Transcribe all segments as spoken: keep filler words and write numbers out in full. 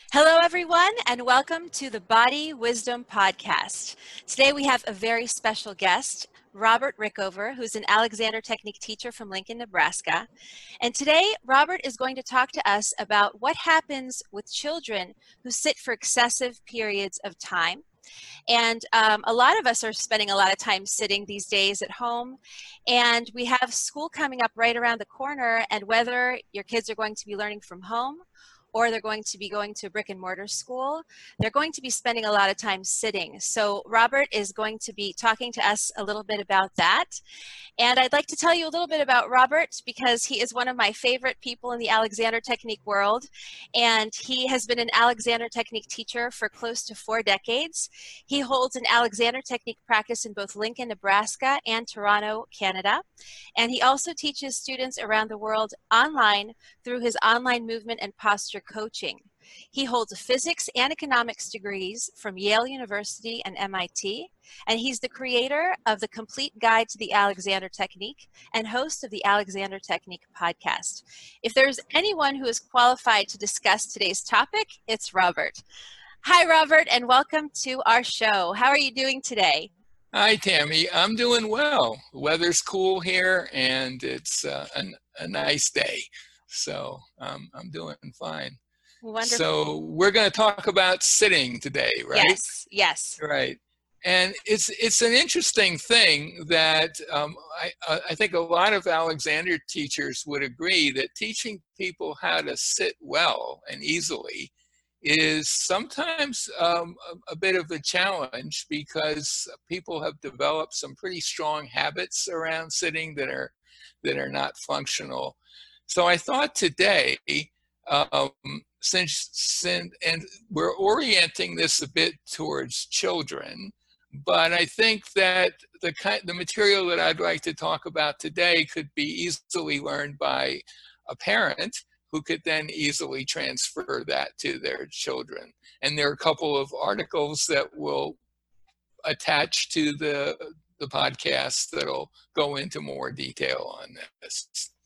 Hello, everyone, and welcome to the Body Wisdom Podcast. Today we have a very special guest, Robert Rickover, who's an Alexander Technique teacher from Lincoln, Nebraska. And today, Robert is going to talk to us about what happens with children who sit for excessive periods of time. And um, a lot of us are spending a lot of time sitting these days at home, and we have school coming up right around the corner, and whether your kids are going to be learning from home or they're going to be going to brick and mortar school, they're going to be spending a lot of time sitting. So Robert is going to be talking to us a little bit about that. And I'd like to tell you a little bit about Robert because he is one of my favorite people in the Alexander Technique world. And he has been an Alexander Technique teacher for close to four decades. He holds an Alexander Technique practice in both Lincoln, Nebraska and Toronto, Canada. And he also teaches students around the world online through his online movement and posture coaching. He holds physics and economics degrees from Yale University and M I T, and he's the creator of the Complete Guide to the Alexander Technique and host of the Alexander Technique podcast. If there's anyone who is qualified to discuss today's topic, it's Robert. Hi, Robert, and welcome to our show. How are you doing today? Hi, Tammy. I'm doing well. The weather's cool here, and it's uh, an, a nice day. So um, I'm doing fine. Wonderful. So we're going to talk about sitting today, right? Yes, yes. Right. And it's it's an interesting thing that um, I, I think a lot of Alexander teachers would agree that teaching people how to sit well and easily is sometimes um, a, a bit of a challenge because people have developed some pretty strong habits around sitting that are that are not functional. So I thought today, um, since, since and we're orienting this a bit towards children, but I think that the kind the material that I'd like to talk about today could be easily learned by a parent who could then easily transfer that to their children. And there are a couple of articles that will attach to the, the podcast that'll go into more detail on this.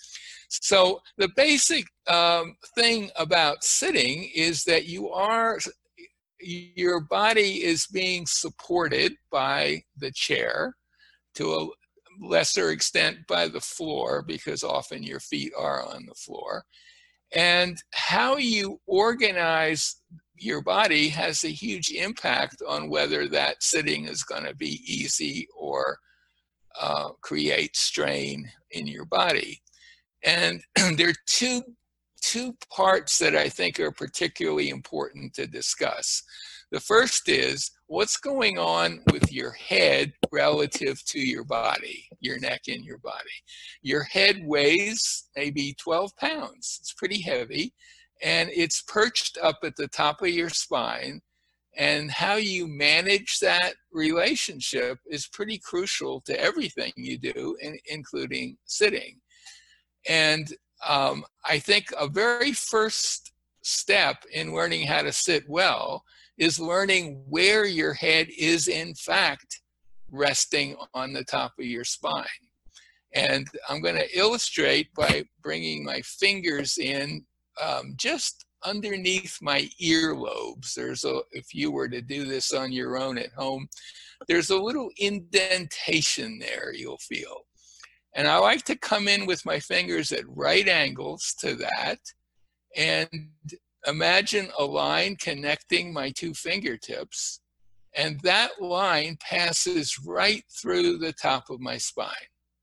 So the basic um, thing about sitting is that you are, your body is being supported by the chair, to a lesser extent by the floor, because often your feet are on the floor. And how you organize your body has a huge impact on whether that sitting is going to be easy or uh, create strain in your body. And there are two, two parts that I think are particularly important to discuss. The first is what's going on with your head relative to your body, your neck and your body. Your head weighs maybe twelve pounds. It's pretty heavy, and it's perched up at the top of your spine. And how you manage that relationship is pretty crucial to everything you do, including sitting. And um, I think a very first step in learning how to sit well is learning where your head is in fact resting on the top of your spine. And I'm going to illustrate by bringing my fingers in um, just underneath my earlobes. There's a, if you were to do this on your own at home, there's a little indentation there you'll feel. And I like to come in with my fingers at right angles to that and imagine a line connecting my two fingertips, and that line passes right through the top of my spine.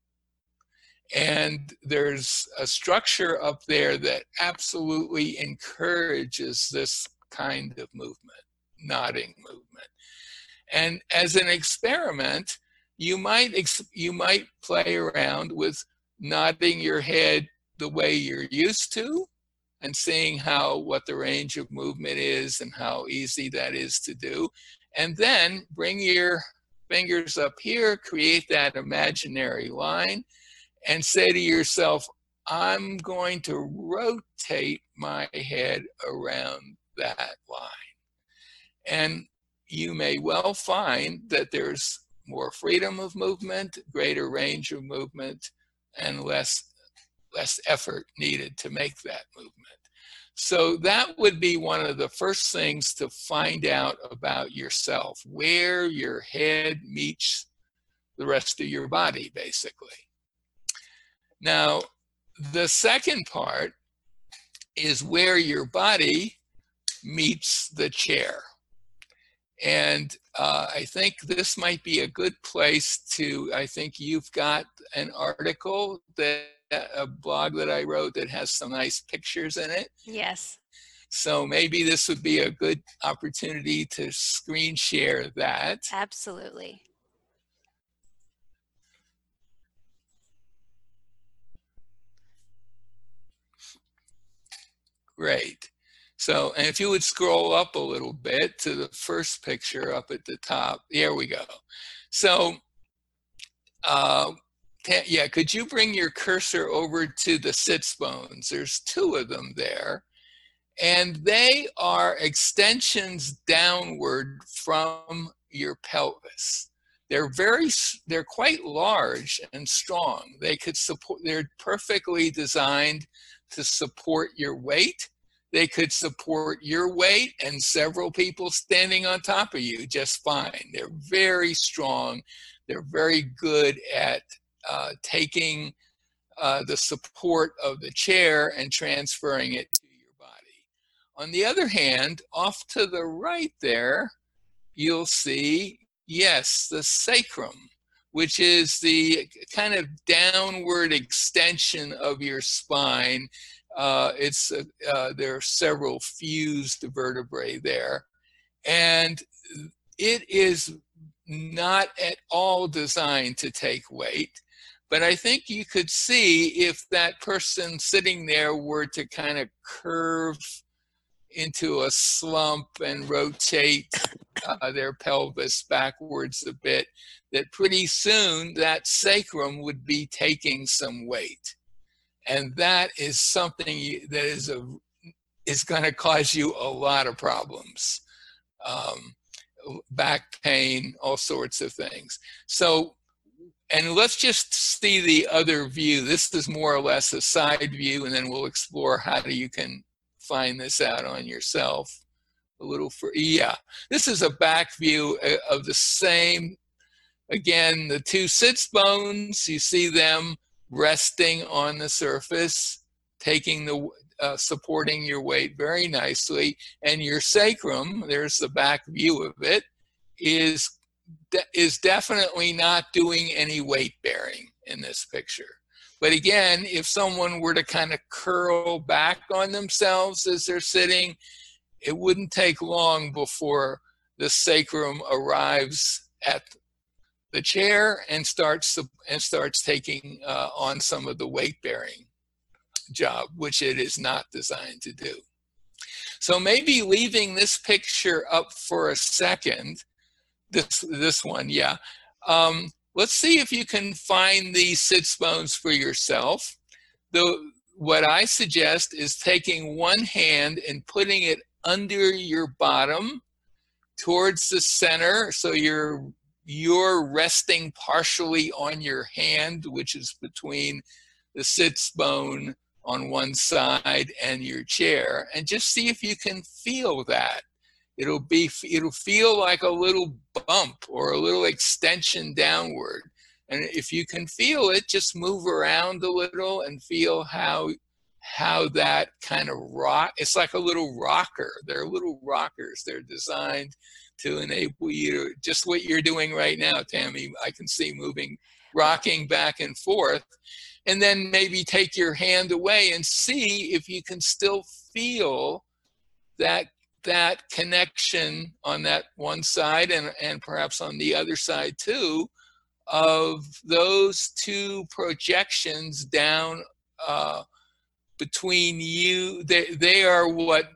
And there's a structure up there that absolutely encourages this kind of movement, nodding movement. And as an experiment, you might you might play around with nodding your head the way you're used to and seeing how what the range of movement is and how easy that is to do. And then bring your fingers up here, create that imaginary line, and say to yourself, I'm going to rotate my head around that line. And you may well find that there's more freedom of movement, greater range of movement, and less, less effort needed to make that movement. So that would be one of the first things to find out about yourself, where your head meets the rest of your body, basically. Now, the second part is where your body meets the chair. And uh, I think this might be a good place to, I think you've got an article, that a blog that I wrote that has some nice pictures in it. Yes. So maybe this would be a good opportunity to screen share that. Absolutely. Great. So, and if you would scroll up a little bit to the first picture up at the top, there we go. So, uh, yeah, could you bring your cursor over to the sits bones? There's two of them there, and they are extensions downward from your pelvis. They're very, they're quite large and strong. They could support, they're perfectly designed to support your weight. They could support your weight and several people standing on top of you just fine. They're very strong. They're very good at uh, taking uh, the support of the chair and transferring it to your body. On the other hand, off to the right there, you'll see, yes, the sacrum, which is the kind of downward extension of your spine. Uh, it's uh, uh, there are several fused vertebrae there, and it is not at all designed to take weight. But I think you could see if that person sitting there were to kind of curve into a slump and rotate uh, their pelvis backwards a bit, that pretty soon that sacrum would be taking some weight. And that is something you, that is, a, is going to cause you a lot of problems. Um, back pain, all sorts of things. So, and let's just see the other view. This is more or less a side view, and then we'll explore how you can find this out on yourself a little. For yeah, this is a back view of the same. Again, the two sits bones, you see them resting on the surface, taking the uh, supporting your weight very nicely, and your sacrum, there's the back view of it, is de is definitely not doing any weight bearing in this picture. But again, if someone were to kind of curl back on themselves as they're sitting, it wouldn't take long before the sacrum arrives at the chair and starts and starts taking uh, on some of the weight-bearing job, which it is not designed to do. So maybe leaving this picture up for a second, this this one, yeah. Um, let's see if you can find these sits bones for yourself. The, what I suggest is taking one hand and putting it under your bottom towards the center, so you're you're resting partially on your hand, which is between the sits bone on one side and your chair, and just see if you can feel that. It'll be, it'll feel like a little bump or a little extension downward. And if you can feel it, just move around a little and feel how, how that kind of rock, it's like a little rocker. They're little rockers. They're designed to enable you to, just what you're doing right now, Tammy, I can see moving, rocking back and forth. And then maybe take your hand away and see if you can still feel that, that connection on that one side and, and perhaps on the other side too, of those two projections down uh, between you. They, they are what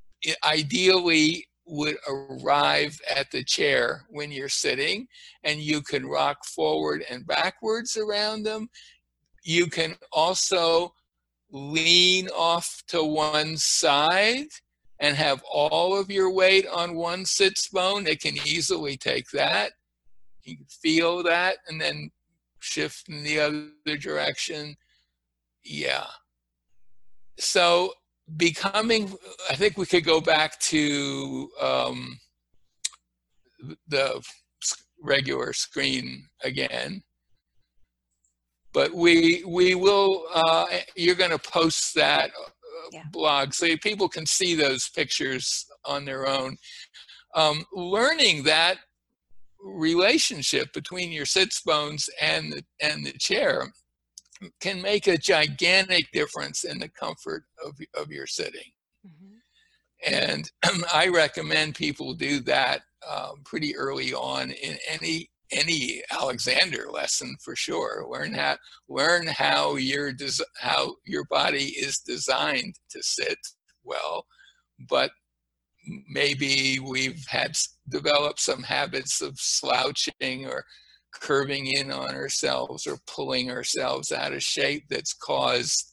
ideally would arrive at the chair when you're sitting, and you can rock forward and backwards around them. You can also lean off to one side and have all of your weight on one sits bone. It can easily take that. You can feel that and then shift in the other direction. Yeah. So becoming, I think we could go back to um, the regular screen again. But we we will, uh, you're going to post that Yeah. blog so people can see those pictures on their own. Um, learning that relationship between your sits bones and the, and the chair can make a gigantic difference in the comfort of, of your sitting. Mm-hmm. And I recommend people do that um, pretty early on in any any Alexander lesson for sure. Learn how learn how your des- how your body is designed to sit well, but maybe we've had developed some habits of slouching or curving in on ourselves or pulling ourselves out of shape that's caused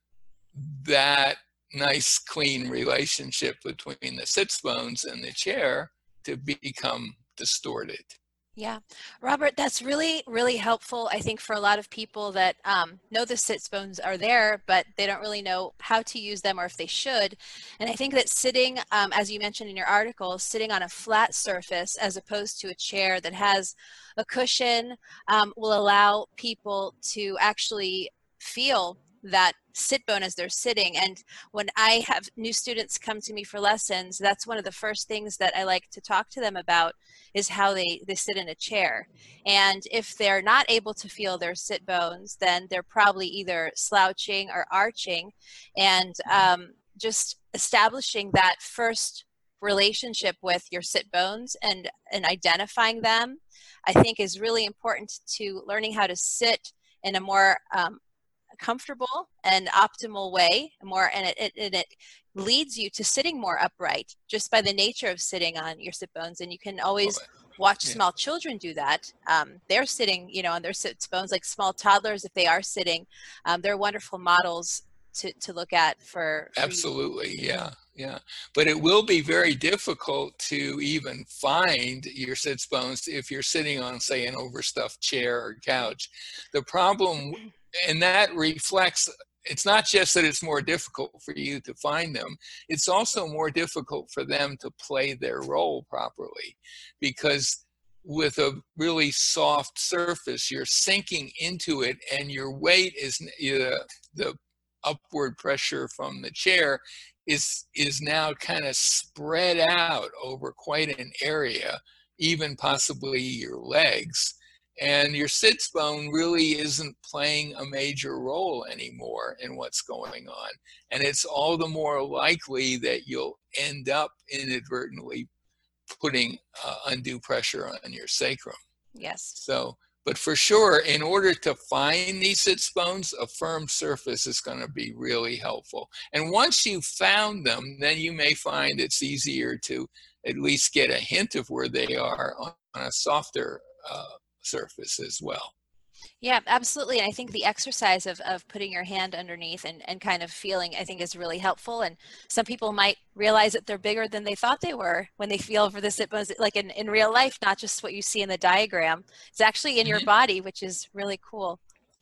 that nice clean relationship between the sits bones and the chair to become distorted. Yeah, Robert, that's really, really helpful, I think, for a lot of people that um, know the sits bones are there, but they don't really know how to use them or if they should. And I think that sitting, um, as you mentioned in your article, sitting on a flat surface as opposed to a chair that has a cushion um, will allow people to actually feel that sit bone as they're sitting. And when I have new students come to me for lessons, that's one of the first things that I like to talk to them about is how they, they sit in a chair. And if they're not able to feel their sit bones, then they're probably either slouching or arching. And um, just establishing that first relationship with your sit bones and, and identifying them, I think is really important to learning how to sit in a more um, comfortable and optimal way more, and it, it, and it leads you to sitting more upright just by the nature of sitting on your sit bones. And you can always watch Yeah. small children do that. Um, they're sitting, you know, on their sit bones, like small toddlers, if they are sitting, um, they're wonderful models to, to look at for, for absolutely you. yeah yeah but it will be very difficult to even find your sits bones if you're sitting on, say, an overstuffed chair or couch. The problem, and that reflects, it's not just that it's more difficult for you to find them, it's also more difficult for them to play their role properly, because with a really soft surface you're sinking into it, and your weight is uh, the upward pressure from the chair is is now kind of spread out over quite an area, even possibly your legs, and your sits bone really isn't playing a major role anymore in what's going on. And it's all the more likely that you'll end up inadvertently putting uh, undue pressure on your sacrum. Yes. So but for sure, in order to find these sits bones, a firm surface is going to be really helpful. And once you've found them, then you may find it's easier to at least get a hint of where they are on a softer uh, surface as well. Yeah, absolutely. And I think the exercise of, of putting your hand underneath and, and kind of feeling, I think, is really helpful. And some people might realize that they're bigger than they thought they were when they feel for the sit bones, like in, in real life, not just what you see in the diagram. It's actually in mm-hmm. your body, which is really cool.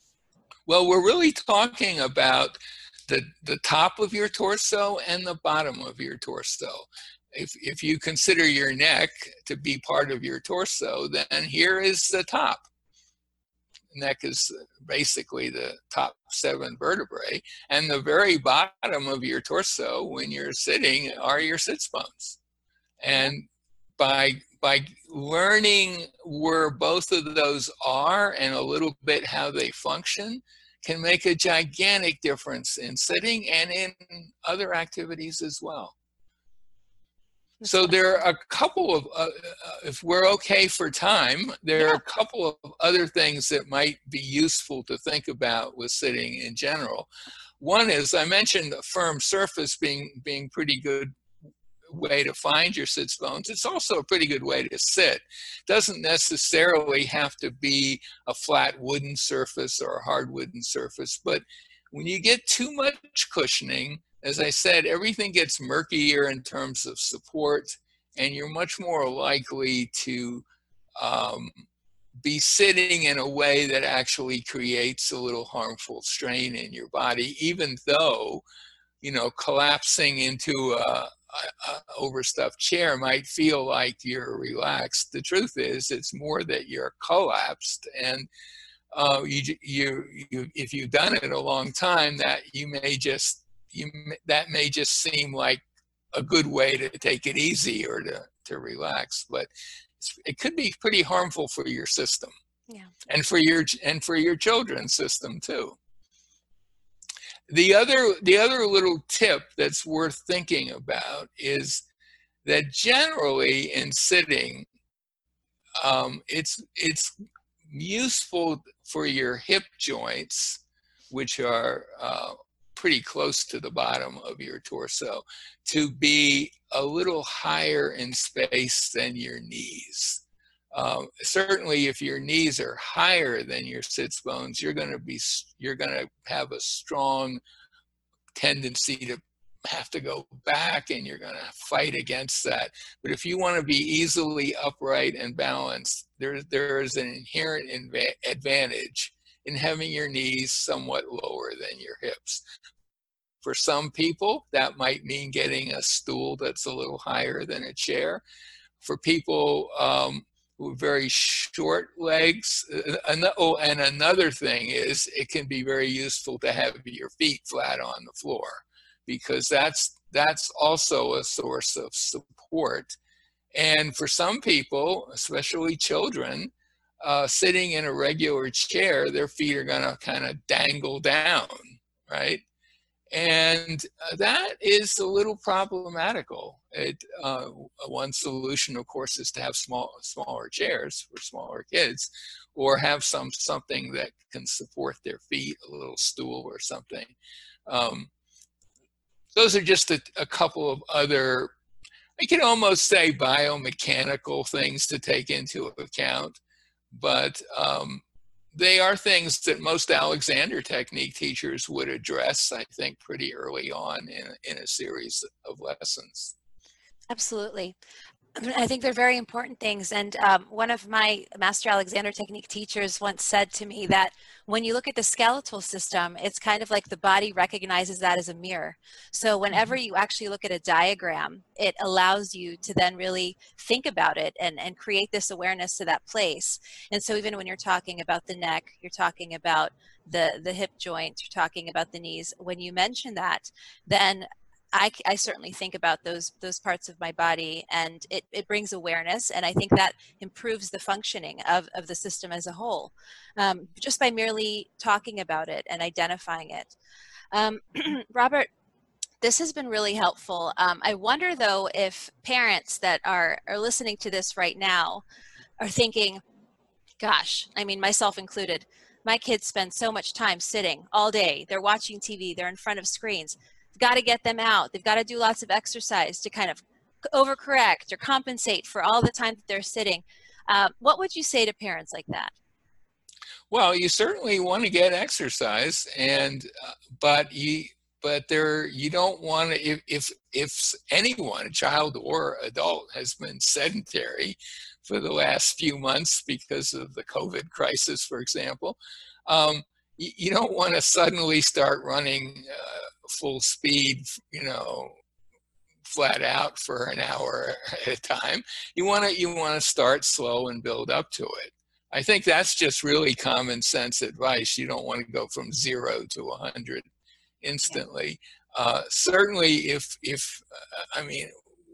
Well, we're really talking about the, the top of your torso and the bottom of your torso. If, if you consider your neck to be part of your torso, then here is the top. Neck is basically the top seven vertebrae, and the very bottom of your torso when you're sitting are your sits bones. And by by learning where both of those are and a little bit how they function can make a gigantic difference in sitting and in other activities as well. So there are a couple of, uh, if we're okay for time, there yeah. are a couple of other things that might be useful to think about with sitting in general. One is, I mentioned a firm surface being, being pretty good way to find your sits bones. It's also a pretty good way to sit. It doesn't necessarily have to be a flat wooden surface or a hard wooden surface, but when you get too much cushioning, as I said, everything gets murkier in terms of support, and you're much more likely to um, be sitting in a way that actually creates a little harmful strain in your body, even though you know, collapsing into a, a, a overstuffed chair might feel like you're relaxed. The truth is, it's more that you're collapsed, and uh, you, you, you, if you've done it a long time, that you may just, you that may just seem like a good way to take it easy or to, to relax, but it could be pretty harmful for your system. Yeah. And for your and for your children's system too. The other the other little tip that's worth thinking about is that generally in sitting, um, it's it's useful for your hip joints, which are uh, pretty close to the bottom of your torso, to be a little higher in space than your knees. Um, certainly, if your knees are higher than your sits bones, you're going to be you're going to have a strong tendency to have to go back, and you're going to fight against that. But if you want to be easily upright and balanced, there there is an inherent advantage in having your knees somewhat lower than your hips. For some people, that might mean getting a stool that's a little higher than a chair. For people um, with very short legs, uh, oh, and another thing is it can be very useful to have your feet flat on the floor, because that's that's also a source of support. And for some people, especially children, uh, sitting in a regular chair, their feet are going to kind of dangle down, right? And that is a little problematical. It, uh, one solution, of course, is to have small, smaller chairs for smaller kids, or have some something that can support their feet, a little stool or something. Um, those are just a, a couple of other, I can almost say, biomechanical things to take into account, but um, they are things that most Alexander Technique teachers would address, I think, pretty early on in, in a series of lessons. Absolutely. I think they're very important things. And um, one of my Master Alexander Technique teachers once said to me that when you look at the skeletal system, it's kind of like the body recognizes that as a mirror. So whenever you actually look at a diagram, it allows you to then really think about it and, and create this awareness to that place. And so even when you're talking about the neck, you're talking about the, the hip joint, you're talking about the knees, when you mention that, then I, I certainly think about those those parts of my body, and it, it brings awareness, and I think that improves the functioning of, of the system as a whole, um, just by merely talking about it and identifying it. Um, Robert, this has been really helpful. Um, I wonder, though, if parents that are, are listening to this right now are thinking, gosh, I mean, myself included, my kids spend so much time sitting all day. They're watching T V. They're in front of screens. Got to get them out. They've got to do lots of exercise to kind of overcorrect or compensate for all the time that they're sitting. Uh, what would you say to parents like that? Well, you certainly want to get exercise, and uh, but you but there you don't want to, if, if if anyone, a child or adult, has been sedentary for the last few months because of the COVID crisis, for example, um, you, you don't want to suddenly start running uh, full speed, you know, flat out for an hour at a time. You want to you want to start slow and build up to it. I think that's just really common sense advice. You don't want to go from zero to a hundred instantly. Uh, certainly, if if uh, I mean,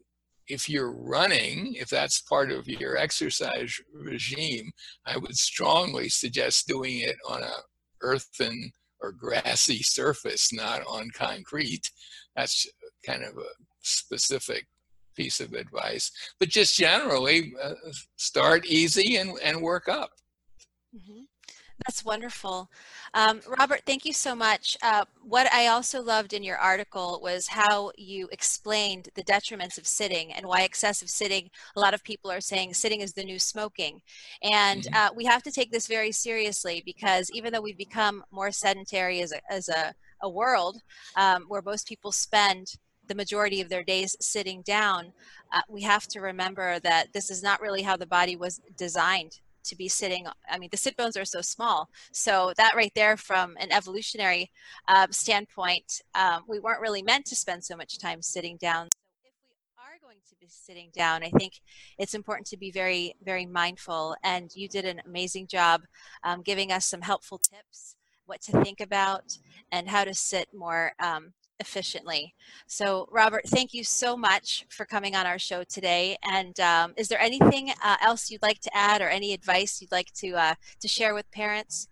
if you're running, if that's part of your exercise regime, I would strongly suggest doing it on a earthen or grassy surface, not on concrete. That's kind of a specific piece of advice. But just generally, uh, start easy and, and work up. Mm-hmm. That's wonderful. Um, Robert, thank you so much. Uh, what I also loved in your article was how you explained the detriments of sitting and why excessive sitting, a lot of people are saying sitting is the new smoking. And Mm-hmm. uh, we have to take this very seriously, because even though we've become more sedentary as a, as a, a world um, where most people spend the majority of their days sitting down, uh, we have to remember that this is not really how the body was designed to be sitting. I mean, the sit bones are so small. So that right there, from an evolutionary uh, standpoint, um, we weren't really meant to spend so much time sitting down. So if we are going to be sitting down, I think it's important to be very, very mindful. And you did an amazing job um, giving us some helpful tips, what to think about, and how to sit more um, efficiently. So Robert, thank you so much for coming on our show today. And um, is there anything uh, else you'd like to add, or any advice you'd like to uh, to share with parents?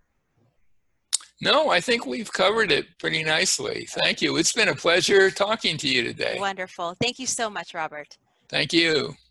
No, I think we've covered it pretty nicely. Thank you. It's been a pleasure talking to you today. Wonderful. Thank you so much, Robert. Thank you.